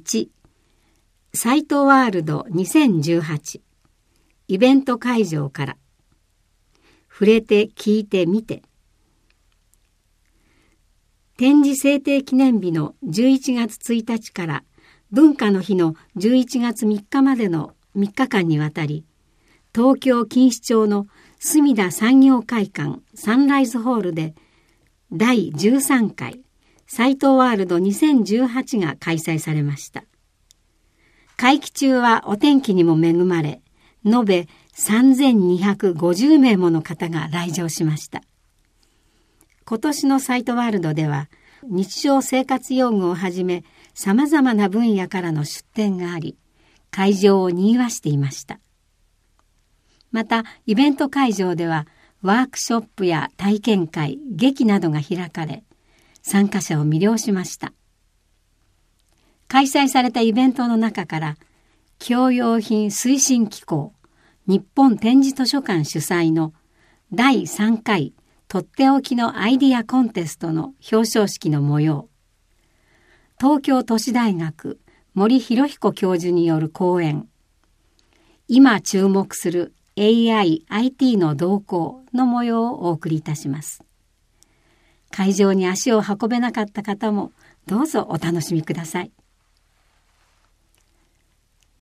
1、サイトワールド2018イベント会場から触れて聞いてみて。展示制定記念日の11月1日から文化の日の11月3日までの3日間にわたり、東京錦糸町の墨田産業会館サンライズホールで第13回サイトワールド2018が開催されました。会期中はお天気にも恵まれ、延べ3250名もの方が来場しました。今年のサイトワールドでは、日常生活用具をはじめ様々な分野からの出展があり、会場を賑わしていました。また、イベント会場では、ワークショップや体験会、劇などが開かれ、参加者を魅了しました。開催されたイベントの中から、教養品推進機構日本展示図書館主催の第3回とっておきのアイディアコンテストの表彰式の模様、東京都市大学森博彦教授による講演、今注目する AI、IT の動向の模様をお送りいたします。会場に足を運べなかった方もどうぞお楽しみください。